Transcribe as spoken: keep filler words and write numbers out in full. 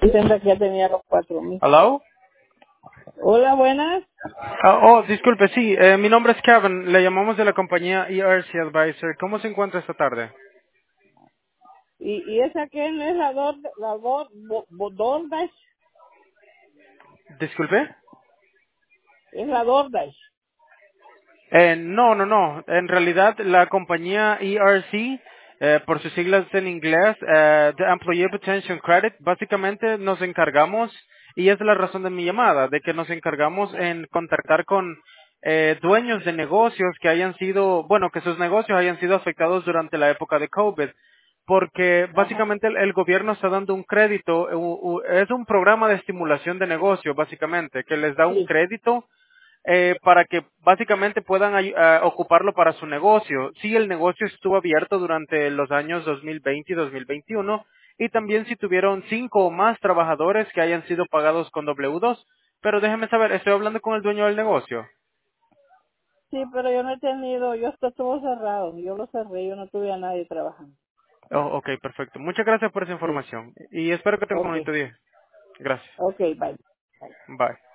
Pensé que ya tenía los cuatro mil. ¿Hello? Hola, buenas. Ah, oh, disculpe, sí, eh, mi nombre es Kevin, le llamamos de la compañía E R C Advisor. ¿Cómo se encuentra esta tarde? ¿Y, y esa qué no es la Dor, la Dor, Bo- Bo- DoorDash? Disculpe. Es la DoorDash. Eh, no, no, no. En realidad, la compañía E R C, eh, por sus siglas en inglés, eh, The Employee Retention Credit, básicamente nos encargamos, y es la razón de mi llamada, de que nos encargamos en contactar con eh, dueños de negocios que hayan sido, bueno, que sus negocios hayan sido afectados durante la época de COVID. Porque Ajá. básicamente el, el gobierno está dando un crédito, u- u- es un programa de estimulación de negocio, básicamente, que les da un Sí. crédito eh, para que básicamente puedan ay- ah, ocuparlo para su negocio. Sí, el negocio estuvo abierto durante los años dos mil veinte y dos mil veintiuno y también si tuvieron cinco o más trabajadores que hayan sido pagados con W dos. Pero déjeme saber, estoy hablando con el dueño del negocio. Sí, pero yo no he tenido, yo esto estuvo cerrado. Yo lo cerré, yo no tuve a nadie trabajando. Oh, ok, perfecto. Muchas gracias por esa Sí. información y espero que tenga un Ok. bonito día. Gracias. Ok, bye. Bye. Bye.